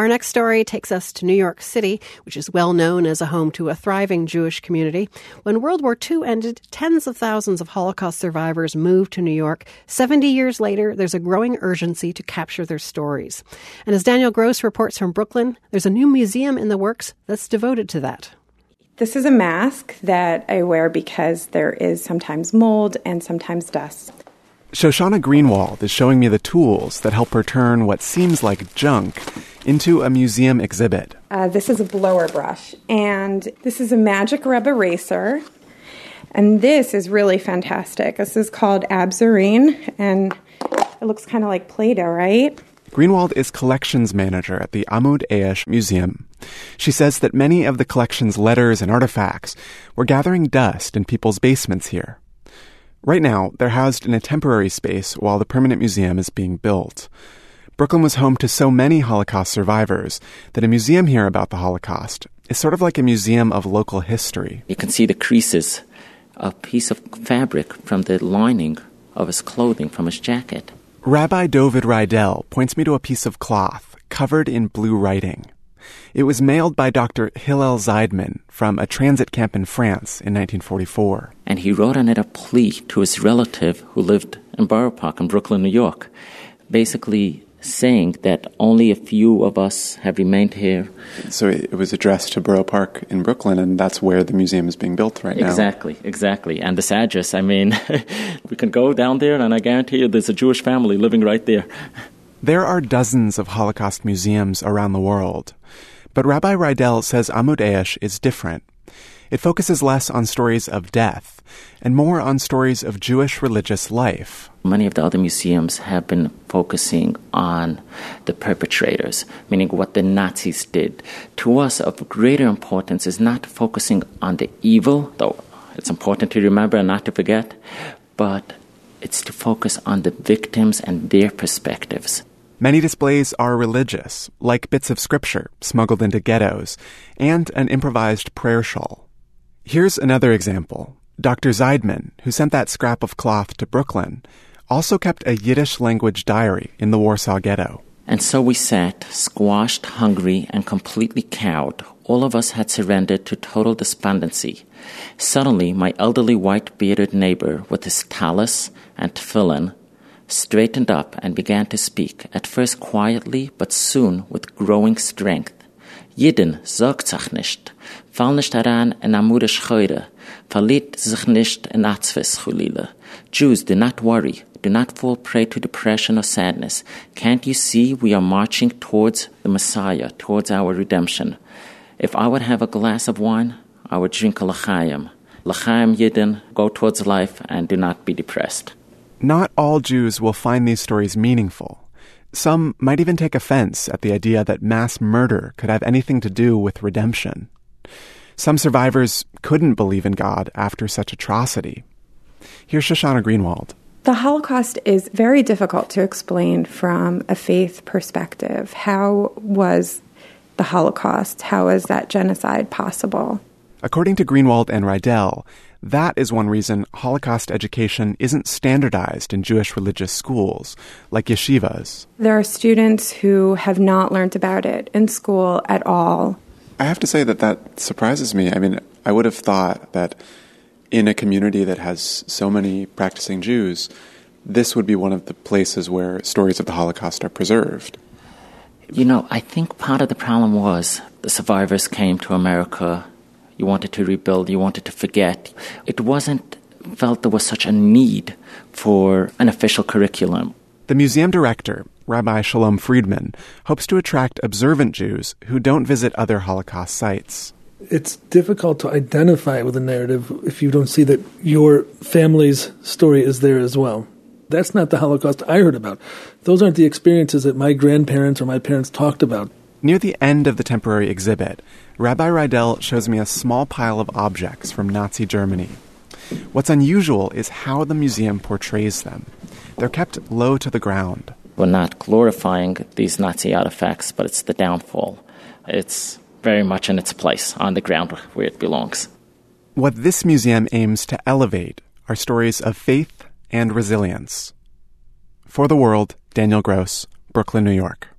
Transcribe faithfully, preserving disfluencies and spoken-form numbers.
Our next story takes us to New York City, which is well known as a home to a thriving Jewish community. When World War Two ended, tens of thousands of Holocaust survivors moved to New York. Seventy years later, there's a growing urgency to capture their stories. And as Daniel Gross reports from Brooklyn, there's a new museum in the works that's devoted to that. This is a mask that I wear because there is sometimes mold and sometimes dust. Shoshana Greenwald is showing me the tools that help her turn what seems like junk into a museum exhibit. Uh, this is a blower brush, and this is a magic rub eraser, and this is really fantastic. This is called Abzurine, and it looks kind of like Play-Doh, right? Greenwald is collections manager at the Amud Eish Museum. She says that many of the collection's letters and artifacts were gathering dust in people's basements here. Right now, they're housed in a temporary space while the permanent museum is being built. Brooklyn was home to so many Holocaust survivors that a museum here about the Holocaust is sort of like a museum of local history. You can see the creases, a piece of fabric from the lining of his clothing, from his jacket. Rabbi Dovid Rydell points me to a piece of cloth covered in blue writing. It was mailed by Doctor Hillel Zeidman from a transit camp in France in nineteen forty-four. And he wrote on it a plea to his relative who lived in Borough Park in Brooklyn, New York, basically saying that only a few of us have remained here. So it was addressed to Borough Park in Brooklyn, and that's where the museum is being built right now. Exactly, exactly. And this address, I mean, we can go down there, and I guarantee you there's a Jewish family living right there. There are dozens of Holocaust museums around the world. But Rabbi Rydell says Amud Eish is different. It focuses less on stories of death and more on stories of Jewish religious life. Many of the other museums have been focusing on the perpetrators, meaning what the Nazis did. To us, of greater importance is not focusing on the evil, though it's important to remember and not to forget, but it's to focus on the victims and their perspectives. Many displays are religious, like bits of scripture smuggled into ghettos, and an improvised prayer shawl. Here's another example. Doctor Zeidman, who sent that scrap of cloth to Brooklyn, also kept a Yiddish-language diary in the Warsaw Ghetto. And so we sat, squashed, hungry, and completely cowed. All of us had surrendered to total despondency. Suddenly, my elderly white-bearded neighbor, with his tallis and tefillin, straightened up and began to speak, at first quietly, but soon with growing strength. Jeden sorgt sich nicht, fall nicht daran in amude Schreure, verliert sich nicht in Atzves Chulile. Jews, do not worry, do not fall prey to depression or sadness. Can't you see we are marching towards the Messiah, towards our redemption? If I would have a glass of wine, I would drink a l'chaim. L'chaim Yidden, go towards life and do not be depressed. Not all Jews will find these stories meaningful. Some might even take offense at the idea that mass murder could have anything to do with redemption. Some survivors couldn't believe in God after such atrocity. Here's Shoshana Greenwald. The Holocaust is very difficult to explain from a faith perspective. How was the Holocaust? How is that genocide possible? According to Greenwald and Rydell, that is one reason Holocaust education isn't standardized in Jewish religious schools, like yeshivas. There are students who have not learned about it in school at all. I have to say that that surprises me. I mean, I would have thought that in a community that has so many practicing Jews, this would be one of the places where stories of the Holocaust are preserved. You know, I think part of the problem was the survivors came to America. You wanted to rebuild, you wanted to forget. It wasn't felt there was such a need for an official curriculum. The museum director, Rabbi Shalom Friedman, hopes to attract observant Jews who don't visit other Holocaust sites. It's difficult to identify with a narrative if you don't see that your family's story is there as well. That's not the Holocaust I heard about. Those aren't the experiences that my grandparents or my parents talked about. Near the end of the temporary exhibit, Rabbi Rydell shows me a small pile of objects from Nazi Germany. What's unusual is how the museum portrays them. They're kept low to the ground. We're not glorifying these Nazi artifacts, but it's the downfall. It's very much in its place, on the ground where it belongs. What this museum aims to elevate are stories of faith and resilience. For The World, Daniel Gross, Brooklyn, New York.